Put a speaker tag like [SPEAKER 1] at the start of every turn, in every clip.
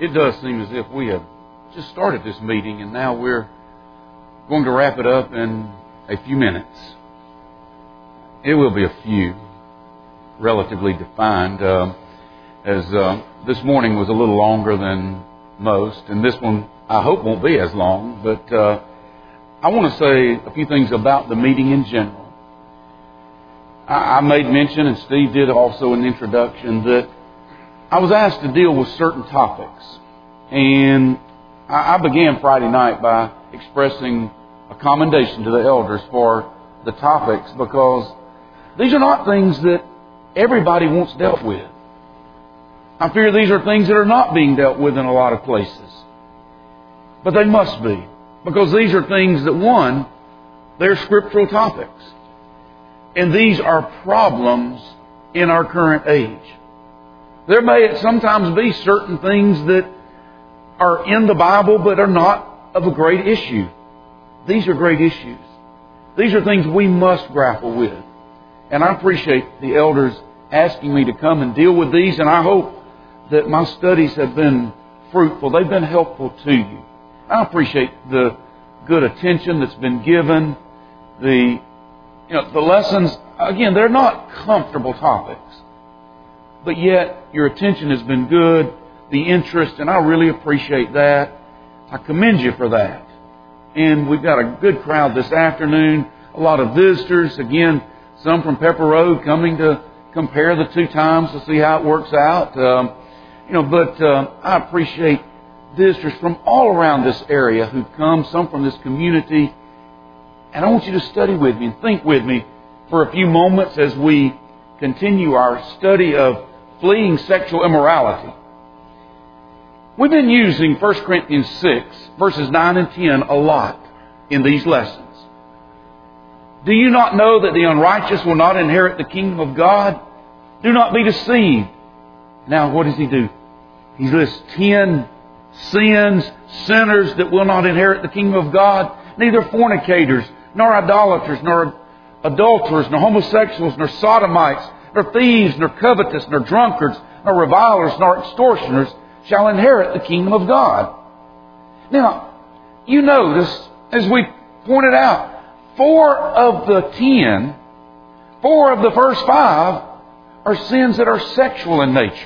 [SPEAKER 1] It does seem as if we have just started this meeting and now we're going to wrap it up in a few minutes. It will be a few, relatively defined, as this morning was a little longer than most, and this one I hope won't be as long, but I want to say a few things about the meeting in general. I made mention, and Steve did also in the introduction, that I was asked to deal with certain topics. And I began Friday night by expressing a commendation to the elders for the topics, because these are not things that everybody wants dealt with. I fear these are things that are not being dealt with in a lot of places. But they must be, because these are things that, one, they're scriptural topics. And these are problems in our current age. There may sometimes be certain things that are in the Bible but are not of a great issue. These are great issues. These are things we must grapple with. And I appreciate the elders asking me to come and deal with these, and I hope that my studies have been fruitful. They've been helpful to you. I appreciate the good attention that's been given. The lessons, again, they're not comfortable topics. But yet, your attention has been good, the interest, and I really appreciate that. I commend you for that. And we've got a good crowd this afternoon, a lot of visitors, again, some from Pepper Road coming to compare the two times to see how it works out. But I appreciate visitors from all around this area who've come, some from this community. And I want you to study with me and think with me for a few moments as we continue our study of fleeing sexual immorality. We've been using 1 Corinthians 6, verses 9 and 10 a lot in these lessons. Do you not know that the unrighteous will not inherit the kingdom of God? Do not be deceived. Now, what does he do? He lists 10 sins, sinners that will not inherit the kingdom of God. Neither fornicators, nor idolaters, nor adulterers, nor homosexuals, nor sodomites, nor thieves, nor covetous, nor drunkards, nor revilers, nor extortioners shall inherit the kingdom of God. Now, you notice, as we pointed out, 4 of the 10, 4 of the first 5 are sins that are sexual in nature.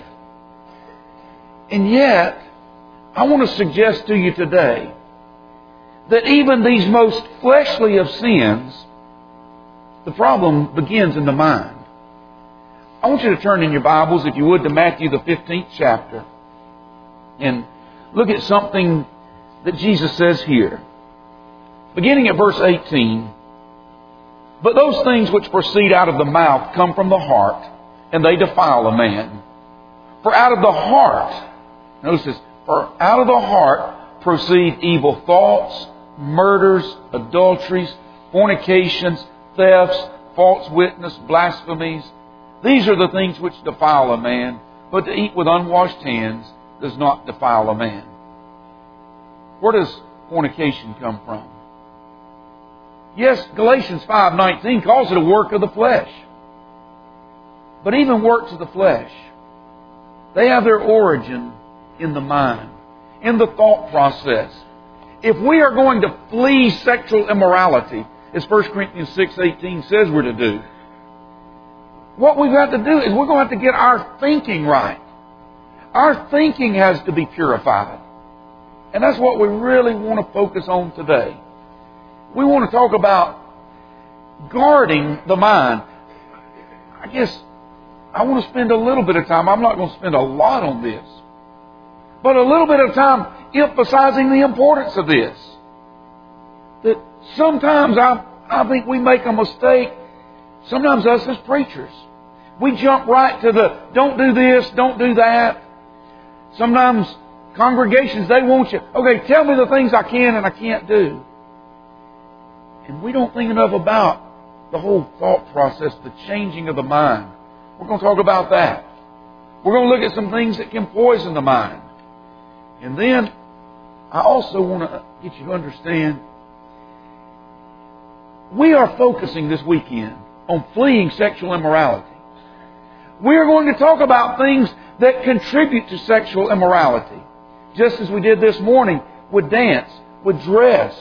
[SPEAKER 1] And yet, I want to suggest to you today that even these most fleshly of sins, the problem begins in the mind. I want you to turn in your Bibles, if you would, to Matthew the 15th chapter and look at something that Jesus says here. Beginning at verse 18, "But those things which proceed out of the mouth come from the heart, and they defile a man. For out of the heart," notice this, "for out of the heart proceed evil thoughts, murders, adulteries, fornications, thefts, false witness, blasphemies. These are the things which defile a man, but to eat with unwashed hands does not defile a man." Where does fornication come from? Yes, Galatians 5:19 calls it a work of the flesh. But even works of the flesh, they have their origin in the mind, in the thought process. If we are going to flee sexual immorality, as 1 Corinthians 6:18 says we're to do, what we've got to do is we're going to have to get our thinking right. Our thinking has to be purified. And that's what we really want to focus on today. We want to talk about guarding the mind. I guess I want to spend a little bit of time. I'm not going to spend a lot on this. But a little bit of time emphasizing the importance of this. That sometimes I think we make a mistake. Sometimes us as preachers. We jump right to the don't do this, don't do that. Sometimes congregations, they want you, okay, tell me the things I can and I can't do. And we don't think enough about the whole thought process, the changing of the mind. We're going to talk about that. We're going to look at some things that can poison the mind. And then I also want to get you to understand, we are focusing this weekend on fleeing sexual immorality. We are going to talk about things that contribute to sexual immorality. just as we did this morning, with dance, with dress.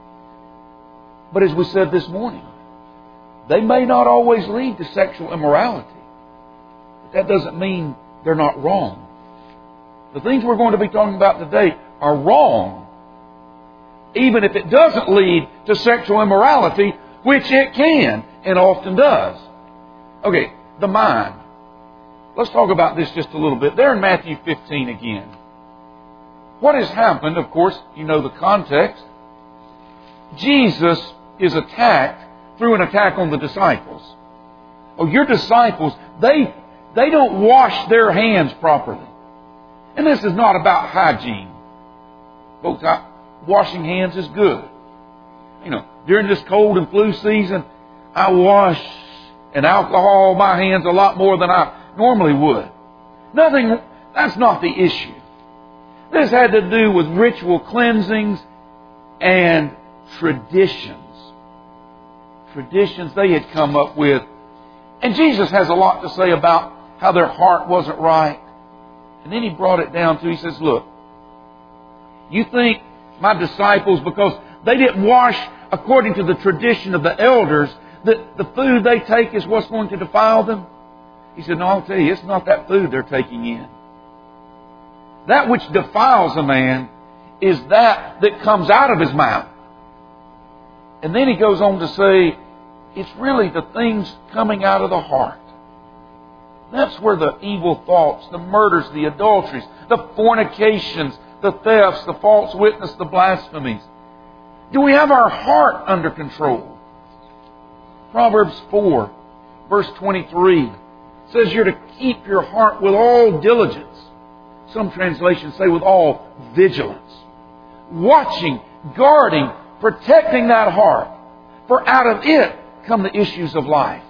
[SPEAKER 1] But as we said this morning, they may not always lead to sexual immorality. But that doesn't mean they're not wrong. The things we're going to be talking about today are wrong, even if it doesn't lead to sexual immorality, which it can and often does. Okay, the mind. Let's talk about this just a little bit. There in Matthew 15 again. What has happened, of course, you know the context. Jesus is attacked through an attack on the disciples. Oh, your disciples, they don't wash their hands properly. And this is not about hygiene. Folks, washing hands is good. You know, during this cold and flu season, I wash and alcohol my hands a lot more than I normally would. That's not the issue. This had to do with ritual cleansings and traditions. Traditions they had come up with. And Jesus has a lot to say about how their heart wasn't right. And then He brought it down to, He says, look, you think my disciples, because they didn't wash according to the tradition of the elders, that the food they take is what's going to defile them? He said, no, I'll tell you, it's not that food they're taking in. That which defiles a man is that comes out of his mouth. And then He goes on to say, it's really the things coming out of the heart. That's where the evil thoughts, the murders, the adulteries, the fornications, the thefts, the false witness, the blasphemies. Do we have our heart under control? Proverbs 4, verse 23 says you're to keep your heart with all diligence. Some translations say with all vigilance. Watching, guarding, protecting that heart. For out of it come the issues of life.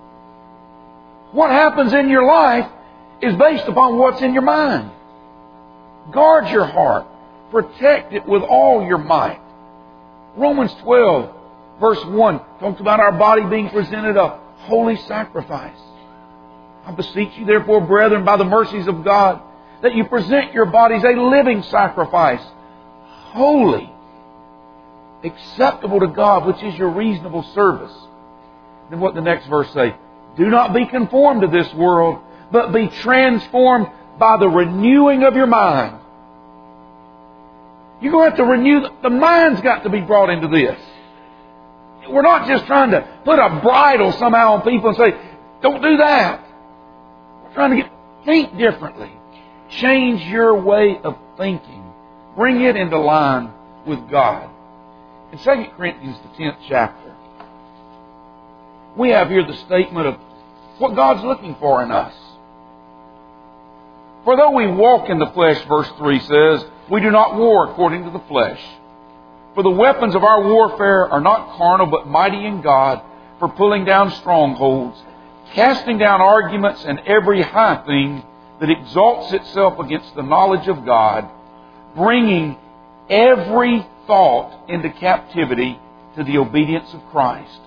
[SPEAKER 1] What happens in your life is based upon what's in your mind. Guard your heart. Protect it with all your might. Romans 12, verse 1, talks about our body being presented a holy sacrifice. I beseech you, therefore, brethren, by the mercies of God, that you present your bodies a living sacrifice, holy, acceptable to God, which is your reasonable service. Then what the next verse say? Do not be conformed to this world, but be transformed by the renewing of your mind. You're going to have to renew. The mind's got to be brought into this. We're not just trying to put a bridle somehow on people and say, don't do that. We're trying to think differently. Change your way of thinking. Bring it into line with God. In 2 Corinthians, the 10th chapter, we have here the statement of what God's looking for in us. For though we walk in the flesh, verse 3 says, we do not war according to the flesh. For the weapons of our warfare are not carnal, but mighty in God, for pulling down strongholds, casting down arguments and every high thing that exalts itself against the knowledge of God, bringing every thought into captivity to the obedience of Christ.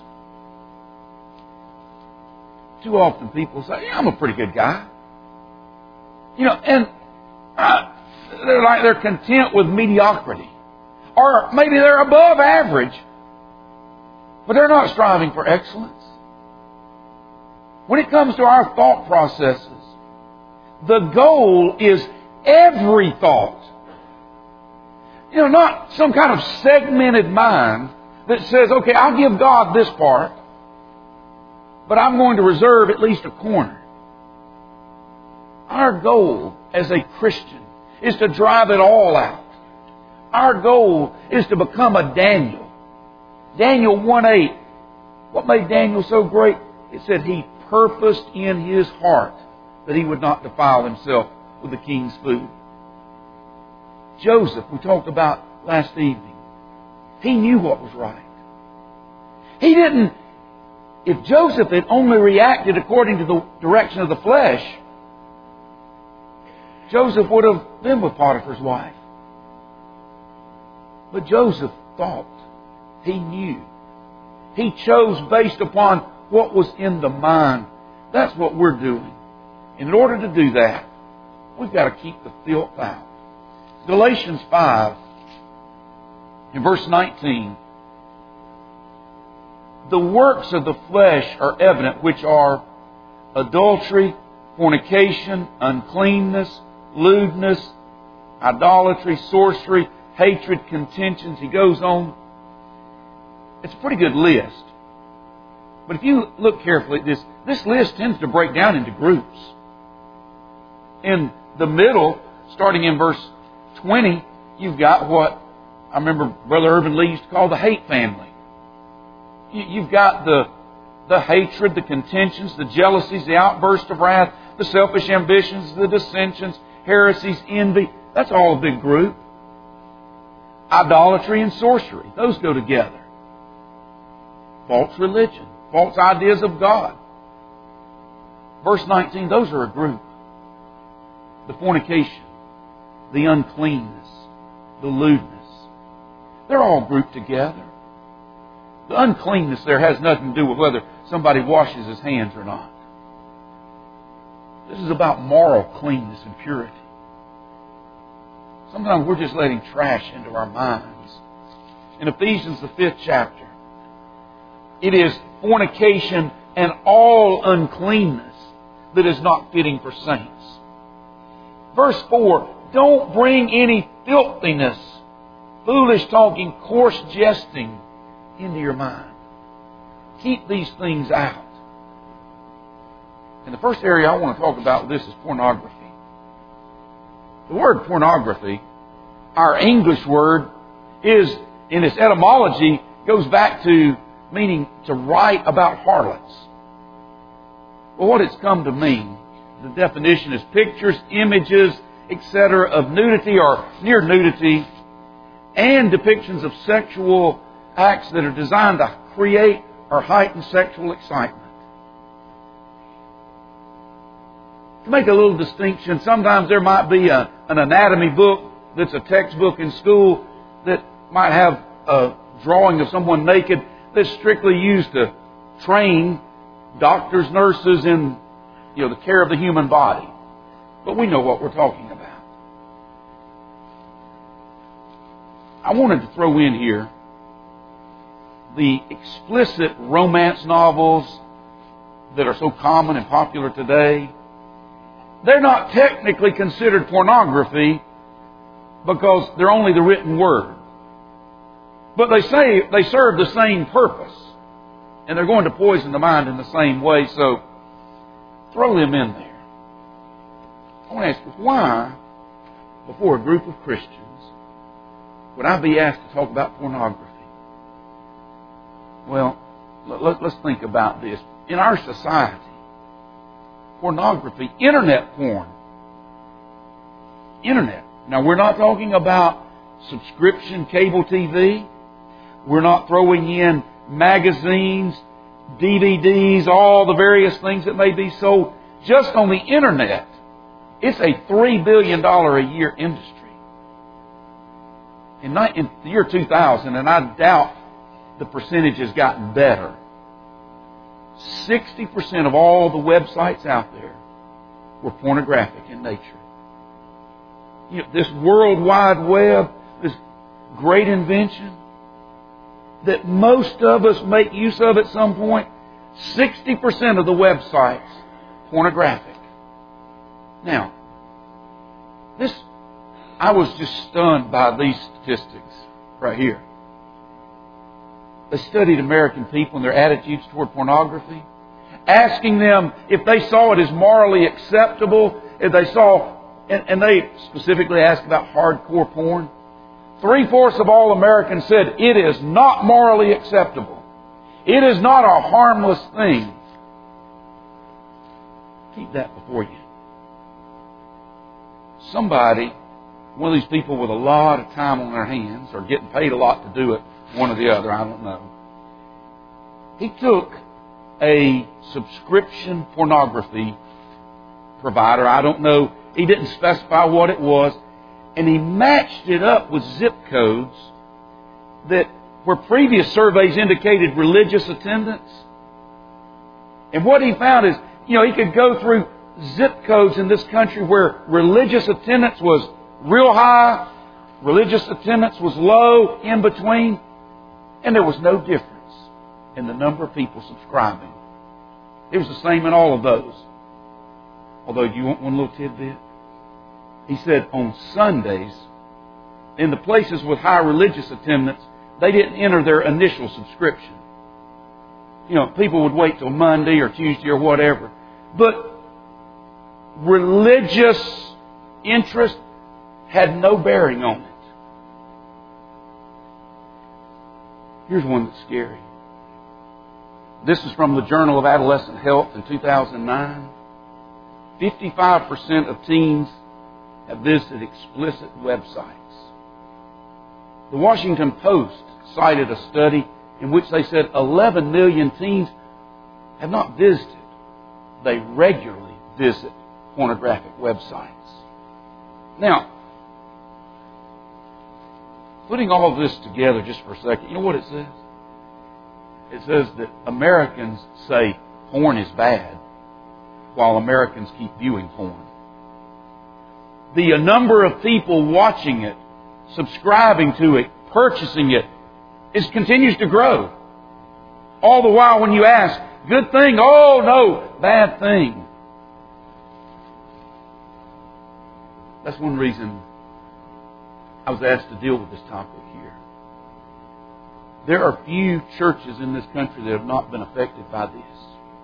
[SPEAKER 1] Too often people say, yeah, I'm a pretty good guy. You know, and they're content with mediocrity. Or maybe they're above average, but they're not striving for excellence. When it comes to our thought processes, the goal is every thought. You know, not some kind of segmented mind that says, okay, I'll give God this part, but I'm going to reserve at least a corner. Our goal as a Christian is to drive it all out. Our goal is to become a Daniel. Daniel 1:8. What made Daniel so great? It said he purposed in his heart that he would not defile himself with the king's food. Joseph, we talked about last evening, he knew what was right. He didn't. If Joseph had only reacted according to the direction of the flesh, Joseph would have been with Potiphar's wife. But Joseph thought. He knew. He chose based upon what was in the mind. That's what we're doing. In order to do that, we've got to keep the filth out. Galatians 5, in verse 19, the works of the flesh are evident, which are adultery, fornication, uncleanness, lewdness, idolatry, sorcery, hatred, contentions. He goes on. It's a pretty good list. But if you look carefully at this list tends to break down into groups. In the middle, starting in verse 20, you've got what I remember Brother Irvin Lee used to call the hate family. You've got the hatred, the contentions, the jealousies, the outburst of wrath, the selfish ambitions, the dissensions, heresies, envy. That's all a big group. Idolatry and sorcery. Those go together. False religion. False ideas of God. Verse 19, those are a group. The fornication, the uncleanness, the lewdness. They're all grouped together. The uncleanness there has nothing to do with whether somebody washes his hands or not. This is about moral cleanness and purity. Sometimes we're just letting trash into our minds. In Ephesians, the 5th chapter, it is fornication and all uncleanness that is not fitting for saints. Verse 4, don't bring any filthiness, foolish talking, coarse jesting into your mind. Keep these things out. And the first area I want to talk about with this is pornography. The word pornography, our English word, is, in its etymology, goes back to meaning to write about harlots. Well, what it's come to mean, the definition is pictures, images, etc. of nudity or near nudity and depictions of sexual acts that are designed to create or heighten sexual excitement. To make a little distinction, sometimes there might be an anatomy book that's a textbook in school that might have a drawing of someone naked that's strictly used to train doctors, nurses in the care of the human body. But we know what we're talking about. I wanted to throw in here the explicit romance novels that are so common and popular today. They're not technically considered pornography because they're only the written word. But they say they serve the same purpose. And they're going to poison the mind in the same way, so throw them in there. I want to ask you, why, before a group of Christians, would I be asked to talk about pornography? Well, let's think about this. In our society, pornography, internet porn. Internet. Now, we're not talking about subscription cable TV. We're not throwing in magazines, DVDs, all the various things that may be sold. Just on the internet, it's a $3 billion a year industry. In the year 2000, and I doubt the percentage has gotten better, 60% of all the websites out there were pornographic in nature. This World Wide Web, this great invention that most of us make use of at some point, 60% of the websites pornographic. Now, I was just stunned by these statistics right here. They studied American people and their attitudes toward pornography, asking them if they saw it as morally acceptable, if they saw, and they specifically asked about hardcore porn. 3/4 of all Americans said it is not morally acceptable. It is not a harmless thing. Keep that before you. Somebody, one of these people with a lot of time on their hands, or getting paid a lot to do it, one or the other, I don't know. He took a subscription pornography provider, I don't know, he didn't specify what it was, and he matched it up with zip codes that where previous surveys indicated religious attendance. And what he found is, he could go through zip codes in this country where religious attendance was real high, religious attendance was low, in between, and there was no difference in the number of people subscribing. It was the same in all of those. Although, do you want one little tidbit? He said on Sundays, in the places with high religious attendance, they didn't enter their initial subscription. You know, people would wait till Monday or Tuesday or whatever. But religious interest had no bearing on it. Here's one that's scary. This is from the Journal of Adolescent Health in 2009. 55% of teens have visited explicit websites. The Washington Post cited a study in which they said 11 million teens have not visited. They regularly visit pornographic websites. Now, putting all of this together just for a second, you know what it says? It says that Americans say porn is bad, while Americans keep viewing porn. The number of people watching it, subscribing to it, purchasing it, continues to grow. All the while when you ask, good thing, oh no, bad thing. That's one reason I was asked to deal with this topic here. There are few churches in this country that have not been affected by this.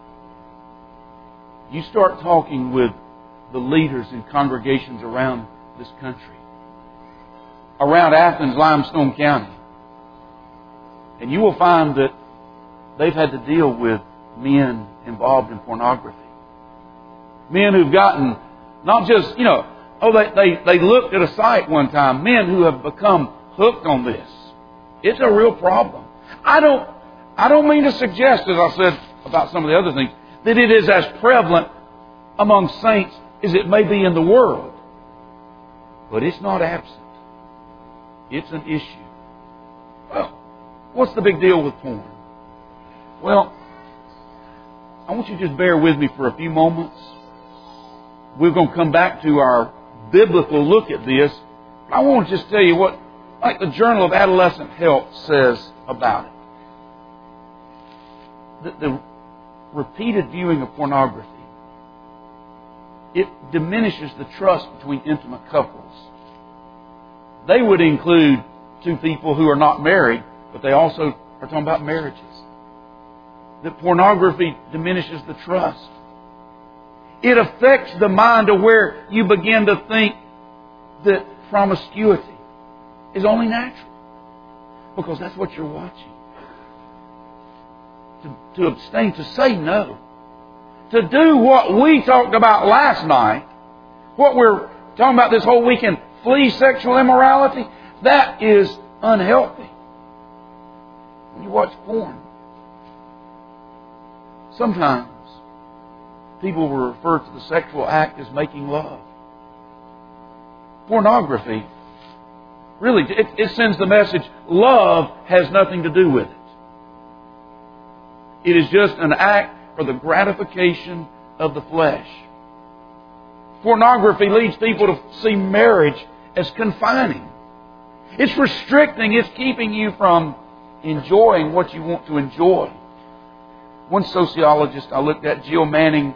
[SPEAKER 1] You start talking with the leaders in congregations around this country, around Athens, Limestone County, and you will find that they've had to deal with men involved in pornography. Men who've gotten, not just, they looked at a site one time. Men who have become hooked on this. It's a real problem. I don't mean to suggest, as I said about some of the other things, that it is as prevalent among saints as it may be in the world. But it's not absent. It's an issue. Well, what's the big deal with porn? Well, I want you to just bear with me for a few moments. We're going to come back to our biblical look at this. I want to just tell you what, like the Journal of Adolescent Health says about it. The repeated viewing of pornography, it diminishes the trust between intimate couples. They would include two people who are not married, but they also are talking about marriages. That pornography diminishes the trust. It affects the mind to where you begin to think that promiscuity is only natural. Because that's what you're watching. To abstain, to say no. To do what we talked about last night, what we're talking about this whole weekend, flee sexual immorality, that is unhealthy. When you watch porn, sometimes people will refer to the sexual act as making love. Pornography, really, it sends the message, love has nothing to do with it. It is just an act for the gratification of the flesh. Pornography leads people to see marriage as confining. It's restricting. It's keeping you from enjoying what you want to enjoy. One sociologist I looked at, Jill Manning,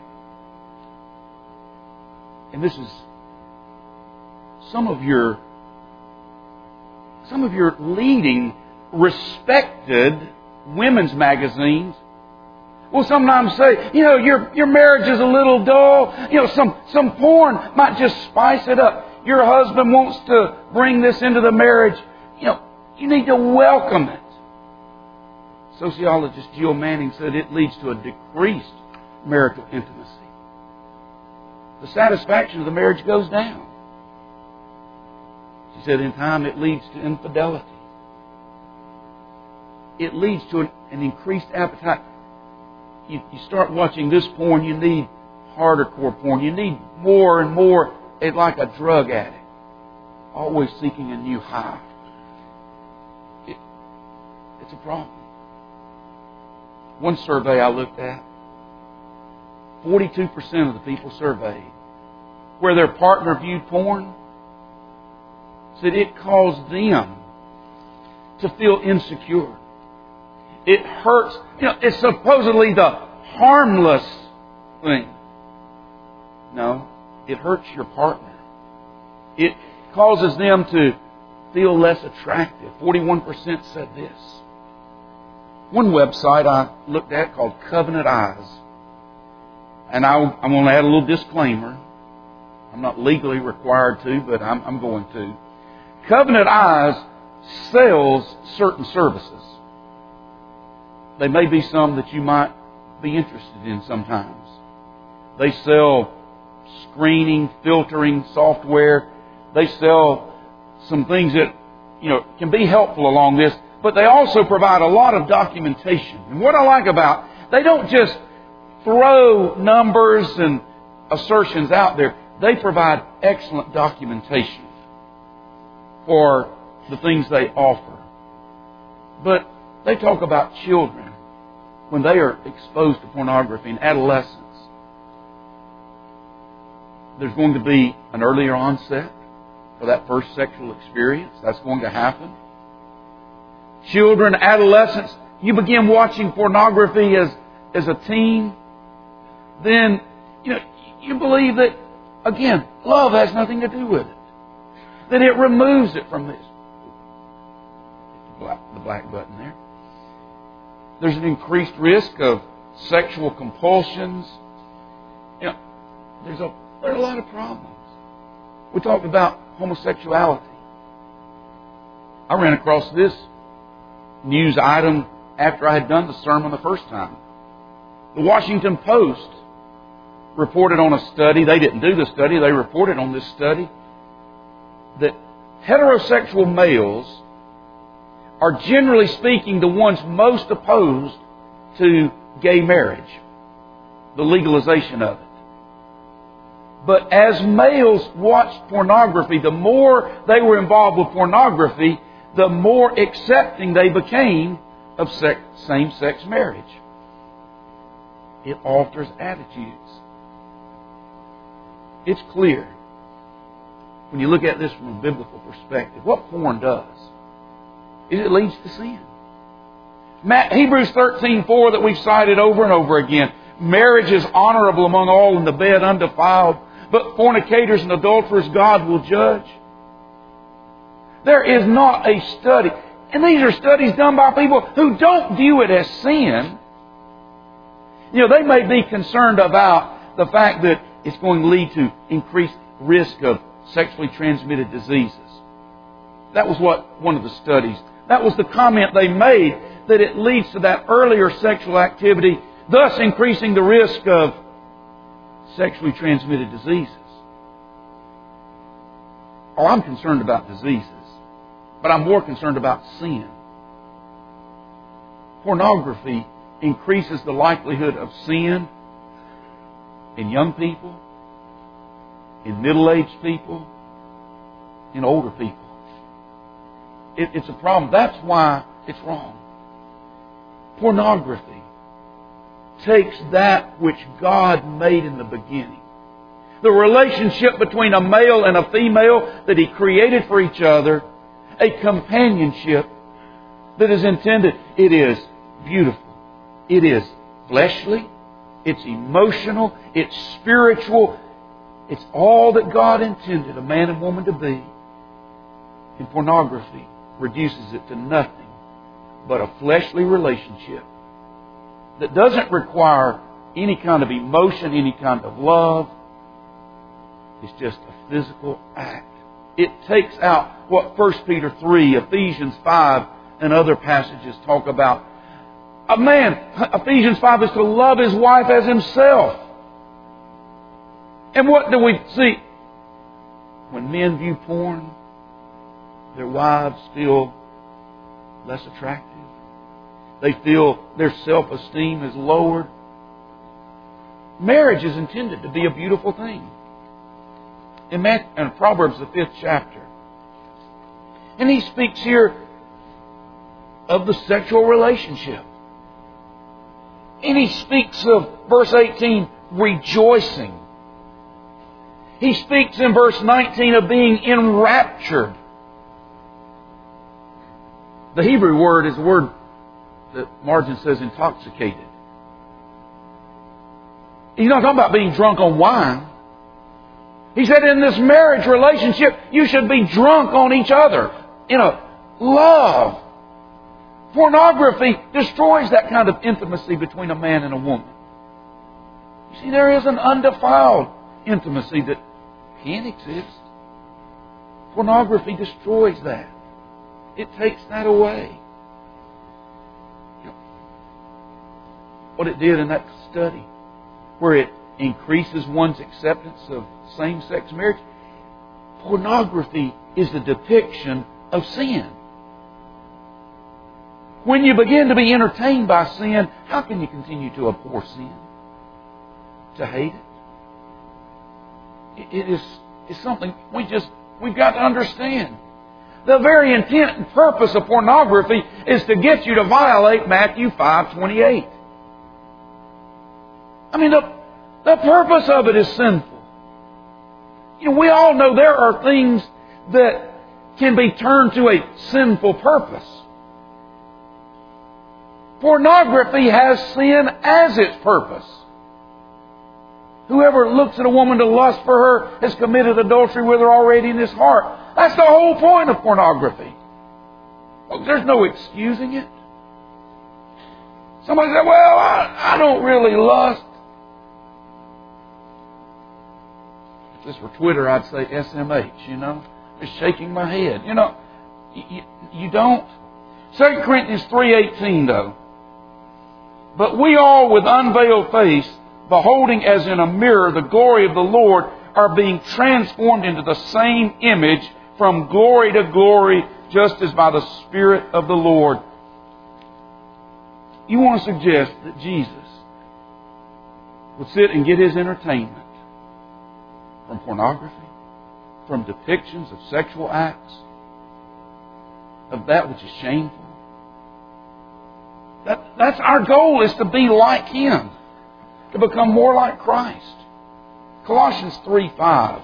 [SPEAKER 1] and this is some of your leading, respected women's magazines will sometimes say, your marriage is a little dull. Some porn might just spice it up. Your husband wants to bring this into the marriage. You need to welcome it. Sociologist Jill Manning said it leads to a decreased marital intimacy. The satisfaction of the marriage goes down. She said in time it leads to infidelity. It leads to an increased appetite. You start watching this porn, you need hardcore porn. You need more and more. It's like a drug addict, always seeking a new high. It's a problem. One survey I looked at, 42% of the people surveyed where their partner viewed porn that it caused them to feel insecure. It hurts. It's supposedly the harmless thing. No, it hurts your partner. It causes them to feel less attractive. 41% said this. One website I looked at called Covenant Eyes. And I'm going to add a little disclaimer. I'm not legally required to, but I'm going to. Covenant Eyes sells certain services. There may be some that you might be interested in sometimes. They sell screening, filtering software. They sell some things that can be helpful along this, but they also provide a lot of documentation. And what I like about, they don't just throw numbers and assertions out there. They provide excellent documentation for the things they offer. But they talk about children when they are exposed to pornography in adolescence. There's going to be an earlier onset for that first sexual experience. That's going to happen. Children, adolescents, you begin watching pornography as a teen, then you believe that, again, love has nothing to do with it. That it removes it from this. The black button there. There's an increased risk of sexual compulsions. There are a lot of problems. We talked about homosexuality. I ran across this news item after I had done the sermon the first time. The Washington Post reported on a study. They didn't do the study. They reported on this study that heterosexual males are, generally speaking, the ones most opposed to gay marriage, the legalization of it. But as males watched pornography, the more they were involved with pornography, the more accepting they became of same-sex marriage. It alters attitudes. It's clear, when you look at this from a biblical perspective, what porn does is it leads to sin. Hebrews 13:4 that we've cited over and over again. Marriage is honorable among all, and the bed undefiled. But fornicators and adulterers God will judge. There is not a study. And these are studies done by people who don't view it as sin. They may be concerned about the fact that it's going to lead to increased risk of sexually transmitted diseases. That was one of the studies. That was the comment they made, that it leads to that earlier sexual activity, thus increasing the risk of sexually transmitted diseases. I'm concerned about diseases, but I'm more concerned about sin. Pornography increases the likelihood of sin in young people, in middle-aged people, in older people. It's a problem. That's why it's wrong. Pornography takes that which God made in the beginning, the relationship between a male and a female that He created for each other, a companionship that is intended. It is beautiful. It is fleshly. It's emotional. It's spiritual. It's all that God intended a man and woman to be. And pornography reduces it to nothing but a fleshly relationship that doesn't require any kind of emotion, any kind of love. It's just a physical act. It takes out what 1 Peter 3, Ephesians 5, and other passages talk about. A man, Ephesians 5, is to love his wife as himself. And what do we see? When men view porn, their wives feel less attractive. They feel their self-esteem is lowered. Marriage is intended to be a beautiful thing. In Proverbs, the 5th chapter. And he speaks here of the sexual relationship. And he speaks of, verse 18, rejoicing. He speaks in verse 19 of being enraptured. The Hebrew word is the word that Margin says intoxicated. He's not talking about being drunk on wine. He said in this marriage relationship, you should be drunk on each other. Love. Pornography destroys that kind of intimacy between a man and a woman. You see, there is an undefiled intimacy that can exist. Pornography destroys that. It takes that away. What it did in that study, where it increases one's acceptance of same-sex marriage, pornography is the depiction of sin. When you begin to be entertained by sin, how can you continue to abhor sin? To hate it? It's something we've got to understand. The very intent and purpose of pornography is to get you to violate Matthew 5:28. I mean, the purpose of it is sinful. We all know there are things that can be turned to a sinful purpose. Pornography has sin as its purpose. Whoever looks at a woman to lust for her has committed adultery with her already in his heart. That's the whole point of pornography. There's no excusing it. Somebody said, well, I don't really lust. If this were Twitter, I'd say SMH, Just shaking my head. You don't. 2 Corinthians 3:18, though. But we all with unveiled face, beholding as in a mirror the glory of the Lord, are being transformed into the same image from glory to glory, just as by the Spirit of the Lord. You want to suggest that Jesus would sit and get His entertainment from pornography, from depictions of sexual acts, of that which is shameful? That's our goal, is to be like Him, to become more like Christ. Colossians 3:5.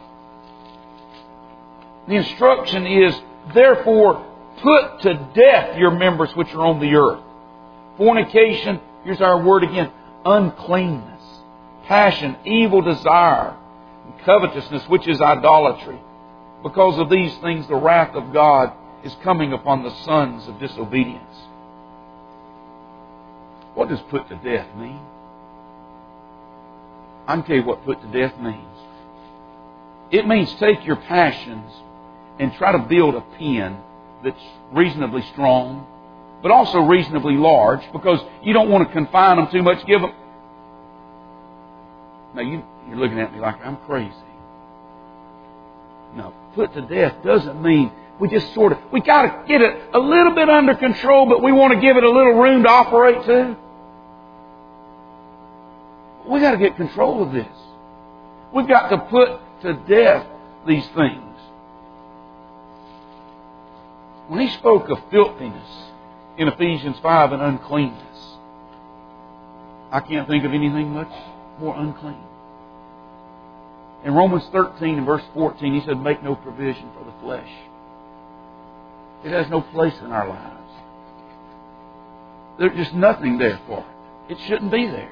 [SPEAKER 1] The instruction is, therefore, put to death your members which are on the earth. Fornication, here's our word again, uncleanness, passion, evil desire, and covetousness, which is idolatry. Because of these things, the wrath of God is coming upon the sons of disobedience. What does put to death mean? I can tell you what put to death means. It means take your passions and try to build a pen that's reasonably strong, but also reasonably large, because you don't want to confine them too much. Give them. Now you're looking at me like I'm crazy. No, put to death doesn't mean we just we got to get it a little bit under control, but we want to give it a little room to operate too. We got to get control of this. We've got to put to death these things. When he spoke of filthiness in Ephesians 5 and uncleanness, I can't think of anything much more unclean. In Romans 13 and verse 14, he said, make no provision for the flesh. It has no place in our lives. There's just nothing there for it. It shouldn't be there.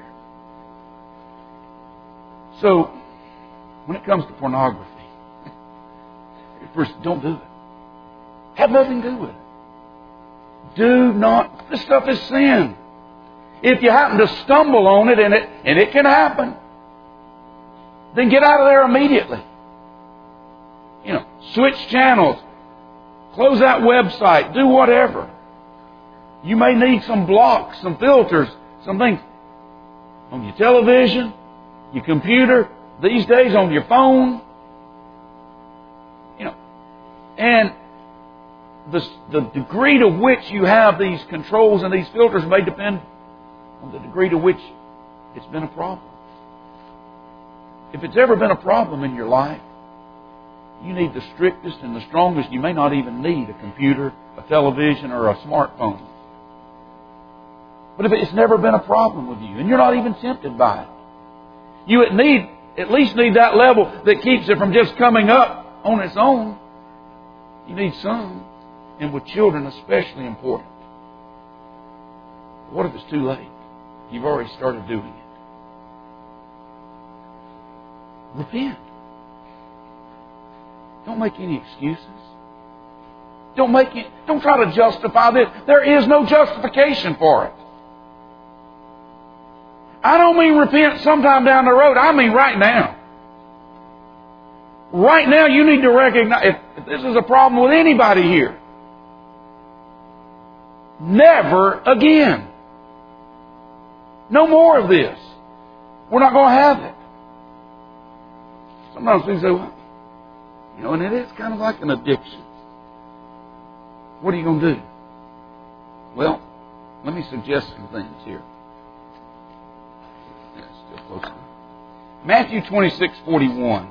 [SPEAKER 1] So, when it comes to pornography, first, don't do it. Have nothing to do with it. Do not. This stuff is sin. If you happen to stumble on it, and it can happen, then get out of there immediately. Switch channels. Close that website. Do whatever. You may need some blocks, some filters, some things on your television, your computer, these days on your phone. And the degree to which you have these controls and these filters may depend on the degree to which it's been a problem. If it's ever been a problem in your life, you need the strictest and the strongest. You may not even need a computer, a television, or a smartphone. But if it's never been a problem with you, and you're not even tempted by it, you at least need that level that keeps it from just coming up on its own. You need some. and with children especially important. What if it's too late? You've already started doing it. Repent. Don't make any excuses. Don't try to justify this. There is no justification for it. I don't mean repent sometime down the road. I mean right now. Right now you need to recognize if this is a problem with anybody here. Never again. No more of this. We're not going to have it. Sometimes we say, well, and it is kind of like an addiction. What are you going to do? Well, let me suggest some things here. Still close enough. Matthew 26:41.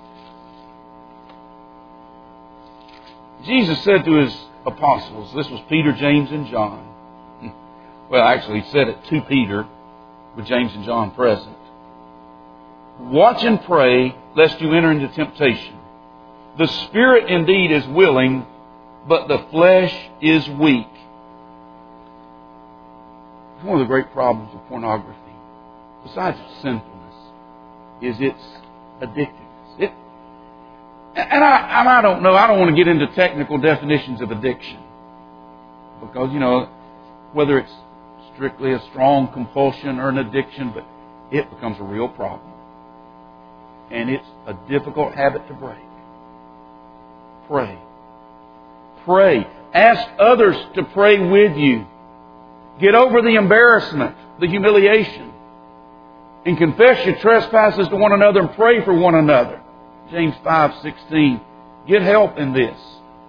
[SPEAKER 1] Jesus said to His apostles, this was Peter, James, and John. Well, actually, He said it to Peter, with James and John present. Watch and pray, lest you enter into temptation. The spirit indeed is willing, but the flesh is weak. One of the great problems with pornography, besides its sinfulness, is its addictiveness. And I don't know, I don't want to get into technical definitions of addiction. Because, whether it's strictly a strong compulsion or an addiction, but it becomes a real problem. And it's a difficult habit to break. Pray. Pray. Ask others to pray with you. Get over the embarrassment, the humiliation, and confess your trespasses to one another and pray for one another. James 5:16. Get help in this.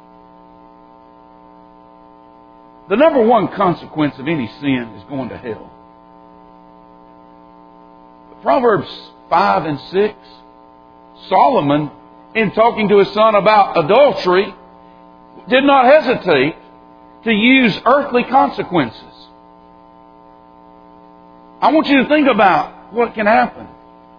[SPEAKER 1] The number one consequence of any sin is going to hell. Proverbs 5 and 6, Solomon, in talking to his son about adultery, did not hesitate to use earthly consequences. I want you to think about what can happen.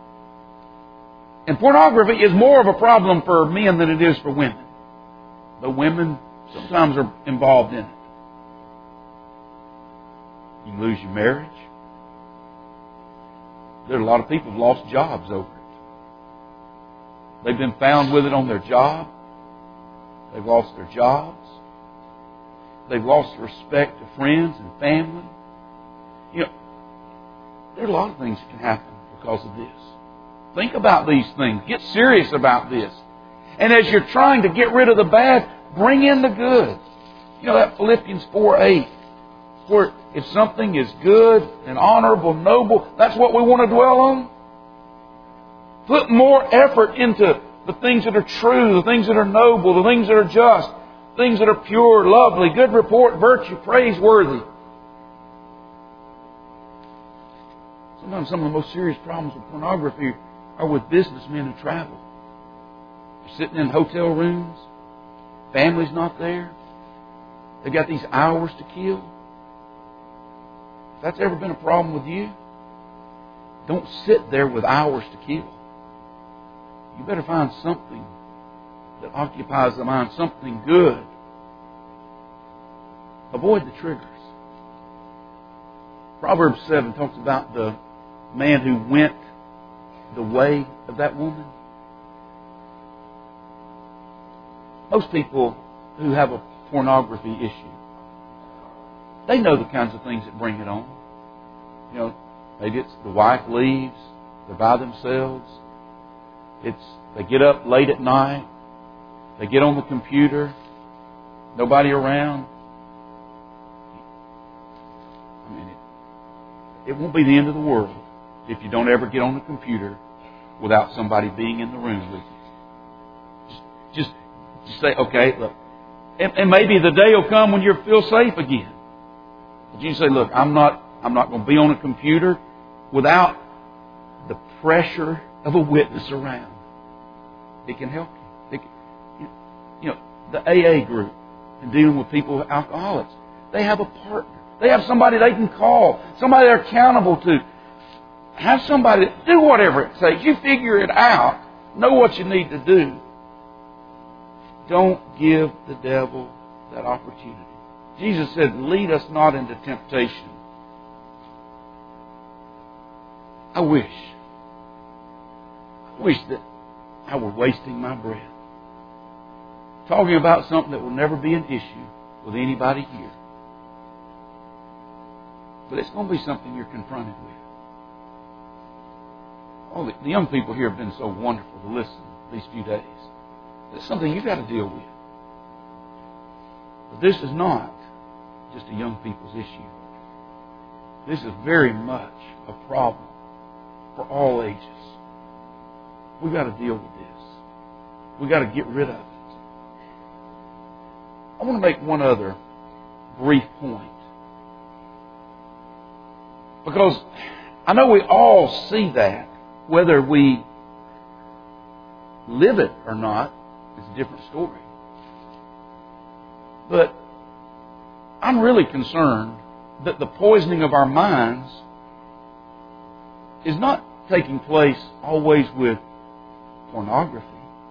[SPEAKER 1] And pornography is more of a problem for men than it is for women. Though women sometimes are involved in it. You can lose your marriage. There are a lot of people who've lost jobs over it. They've been found with it on their job. They've lost their jobs. They've lost the respect of friends and family. There are a lot of things that can happen because of this. Think about these things. Get serious about this. And as you're trying to get rid of the bad, bring in the good. That Philippians 4:8, where if something is good and honorable, noble, that's what we want to dwell on. Put more effort into the things that are true, the things that are noble, the things that are just, things that are pure, lovely, good report, virtue, praiseworthy. Sometimes some of the most serious problems with pornography are with businessmen who travel. They're sitting in hotel rooms. Family's not there. They've got these hours to kill. If that's ever been a problem with you, don't sit there with hours to kill. You better find something that occupies the mind, something good. Avoid the triggers. Proverbs 7 talks about the man who went the way of that woman. Most people who have a pornography issue, they know the kinds of things that bring it on. Maybe it's the wife leaves, they're by themselves. They get up late at night, they get on the computer, nobody around. It won't be the end of the world if you don't ever get on the computer without somebody being in the room with you. Just say, okay, look. And maybe the day will come when you'll feel safe again. But you say, look, I'm not going to be on a computer without the pressure of a witness around. It can help you. The AA group and dealing with people with alcoholics, they have a partner. They have somebody they can call, somebody they're accountable to. Have somebody do whatever it takes. You figure it out. Know what you need to do. Don't give the devil that opportunity. Jesus said, lead us not into temptation. I wish that I were wasting my breath talking about something that will never be an issue with anybody here. But it's going to be something you're confronted with. Oh, the young people here have been so wonderful to listen these few days. It's something you've got to deal with. But this is not just a young people's issue. This is very much a problem for all ages. We've got to deal with this. We've got to get rid of it. I want to make one other brief point. Because I know we all see that. Whether we live it or not is a different story. But I'm really concerned that the poisoning of our minds is not taking place always with pornography.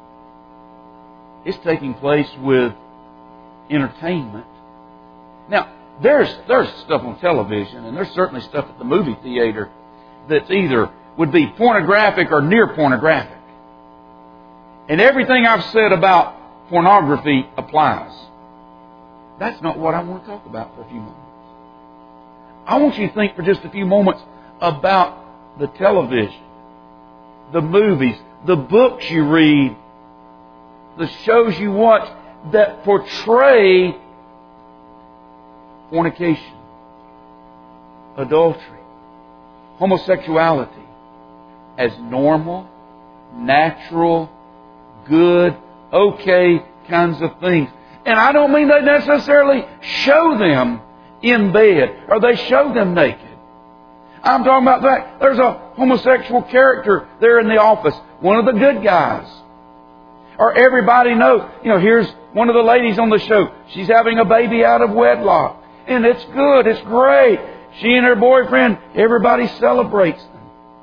[SPEAKER 1] It's taking place with entertainment. Now, there's stuff on television, and there's certainly stuff at the movie theater that's either would be pornographic or near pornographic. And everything I've said about pornography applies. That's not what I want to talk about for a few moments. I want you to think for just a few moments about the television, the movies, the books you read, the shows you watch that portray fornication, adultery, homosexuality as normal, natural, good, okay kinds of things. And I don't mean they necessarily show them in bed or they show them naked. I'm talking about that. There's a homosexual character there in the office, one of the good guys. Or everybody knows, here's one of the ladies on the show. She's having a baby out of wedlock. And it's good, it's great. She and her boyfriend, everybody celebrates them.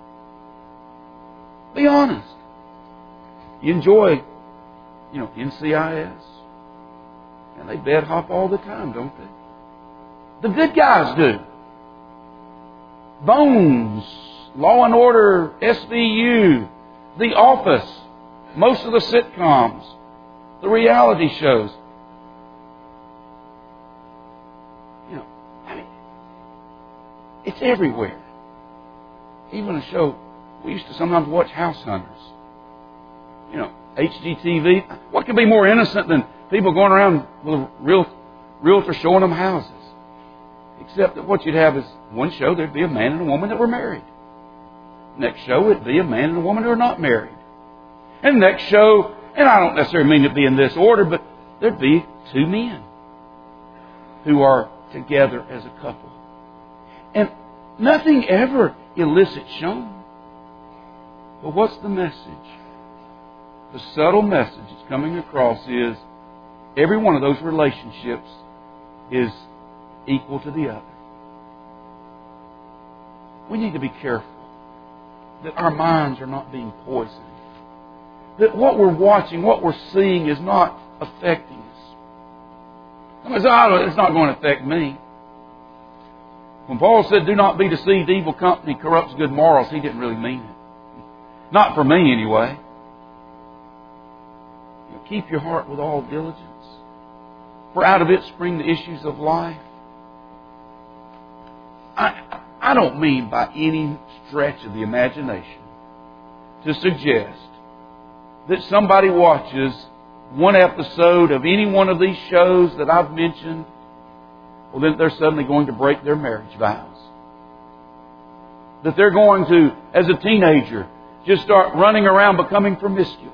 [SPEAKER 1] Be honest. You enjoy, NCIS. And they bed hop all the time, don't they? The good guys do. Bones, Law and Order, SVU, The Office, most of the sitcoms, the reality shows. It's everywhere. Even a show, we used to sometimes watch House Hunters. HGTV. What could be more innocent than people going around with a realtor showing them houses? Except that what you'd have is one show, there'd be a man and a woman that were married. Next show, it'd be a man and a woman who are not married. And next show, and I don't necessarily mean it be in this order, but there'd be two men who are together as a couple. And nothing ever illicit shown. But what's the message? The subtle message that's coming across is every one of those relationships is equal to the other. We need to be careful that our minds are not being poisoned. That what we're watching, what we're seeing is not affecting us. Somebody says, it's not going to affect me. When Paul said, do not be deceived, evil company corrupts good morals, he didn't really mean it. Not for me anyway. Keep your heart with all diligence, for out of it spring the issues of life. I don't mean by any stretch of the imagination to suggest that somebody watches one episode of any one of these shows that I've mentioned, well, then they're suddenly going to break their marriage vows. That they're going to, as a teenager, just start running around becoming promiscuous.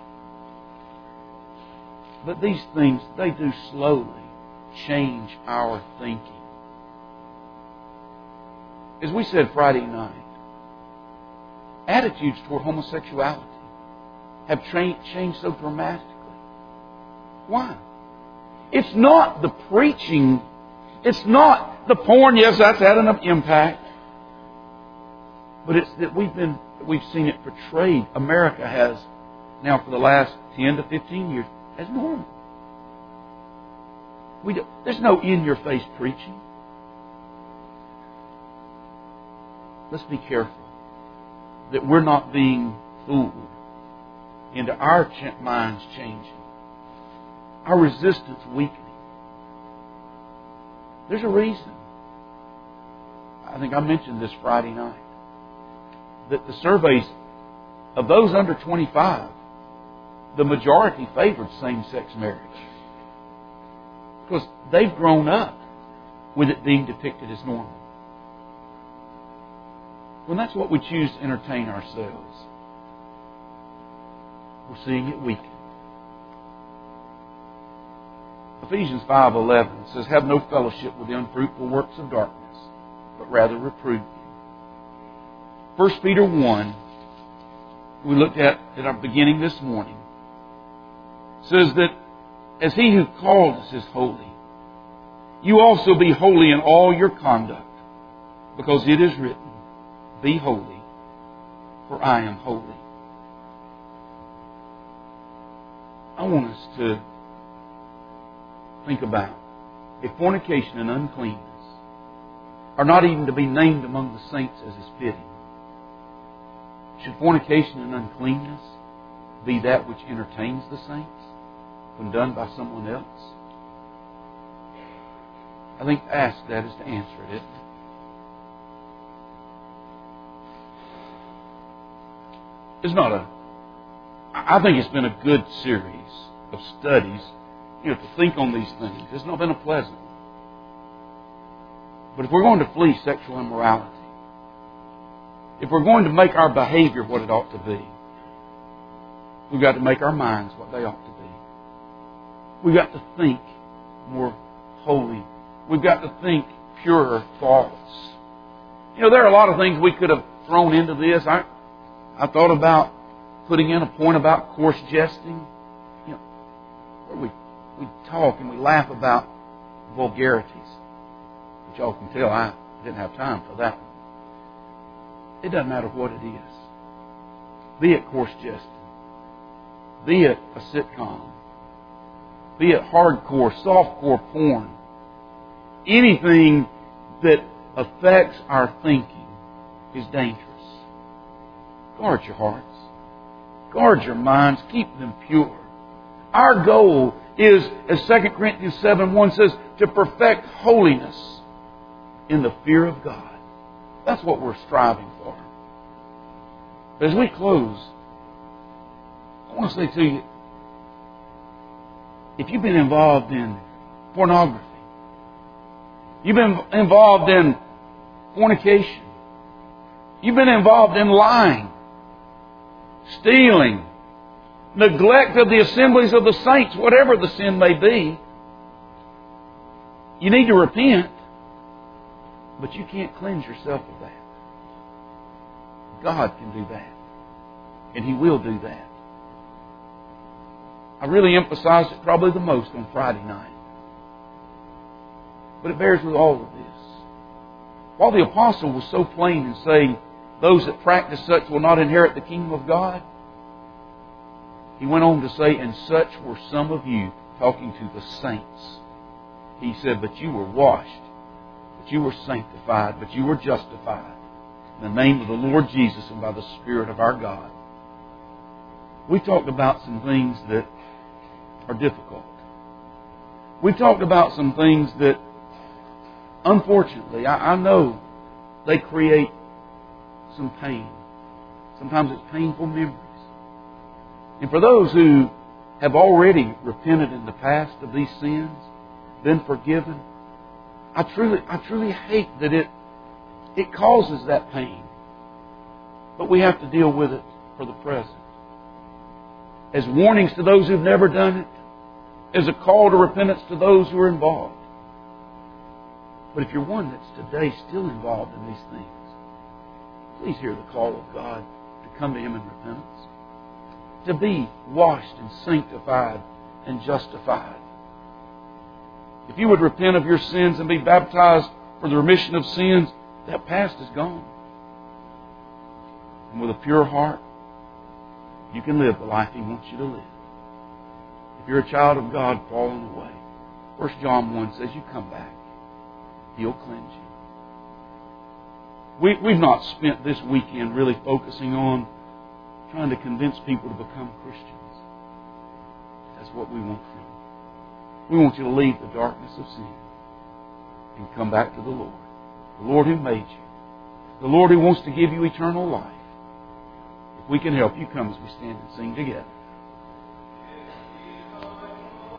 [SPEAKER 1] But these things, they do slowly change our thinking. As we said Friday night, attitudes toward homosexuality have changed so dramatically. Why? It's not the preaching. It's not the porn. Yes, that's had an impact. But it's that we've seen it portrayed. America has now for the last 10 to 15 years as normal. There's no in-your-face preaching. Let's be careful that we're not being fooled into our minds changing, our resistance weakening. There's a reason. I think I mentioned this Friday night, that the surveys of those under 25, the majority favored same-sex marriage. Because they've grown up with it being depicted as normal. When that's what we choose to entertain ourselves, we're seeing it weaken. Ephesians 5:11 says, "Have no fellowship with the unfruitful works of darkness, but rather reprove them." 1 Peter 1, we looked at our beginning this morning, says that as He who called us is holy, you also be holy in all your conduct, because it is written, "Be holy, for I am holy." I want us to think about if fornication and uncleanness are not even to be named among the saints as is fitting, should fornication and uncleanness be that which entertains the saints when done by someone else? I think to ask that is to answer it, isn't it? I think it's been a good series of studies, to think on these things. It's not been a pleasant one. But if we're going to flee sexual immorality, if we're going to make our behavior what it ought to be, we've got to make our minds what they ought to be. We've got to think more holy. We've got to think purer thoughts. There are a lot of things we could have thrown into this. I thought about putting in a point about coarse jesting. Where we talk and we laugh about vulgarities. But y'all can tell I didn't have time for that one. It doesn't matter what it is. Be it coarse jesting. Be it a sitcom. Be it hardcore, softcore porn. Anything that affects our thinking is dangerous. Guard your hearts. Guard your minds. Keep them pure. Our goal is, as 2 Corinthians 7:1 says, to perfect holiness in the fear of God. That's what we're striving for. But as we close, I want to say to you, if you've been involved in pornography, you've been involved in fornication, you've been involved in lying, stealing, neglect of the assemblies of the saints, whatever the sin may be, you need to repent, but you can't cleanse yourself of that. God can do that, and He will do that. I really emphasized it probably the most on Friday night. But it bears with all of this. While the apostle was so plain in saying, "Those that practice such will not inherit the kingdom of God," he went on to say, "And such were some of you," talking to the saints. He said, "But you were washed, but you were sanctified, but you were justified in the name of the Lord Jesus and by the Spirit of our God." We talked about some things that are difficult. We talked about some things that, unfortunately, I know they create some pain. Sometimes it's painful memories. And for those who have already repented in the past of these sins, been forgiven, I truly hate that it causes that pain. But we have to deal with it for the present. As warnings to those who've never done it, as a call to repentance to those who are involved. But if you're one that's today still involved in these things, please hear the call of God to come to Him in repentance. To be washed and sanctified and justified. If you would repent of your sins and be baptized for the remission of sins, that past is gone. And with a pure heart, you can live the life He wants you to live. If you're a child of God fallen away, 1 John 1 says, you come back. He'll cleanse you. We've not spent this weekend really focusing on trying to convince people to become Christians. That's what we want from you. We want you to leave the darkness of sin and come back to the Lord. The Lord who made you. The Lord who wants to give you eternal life. If we can help you, come as we stand and sing together.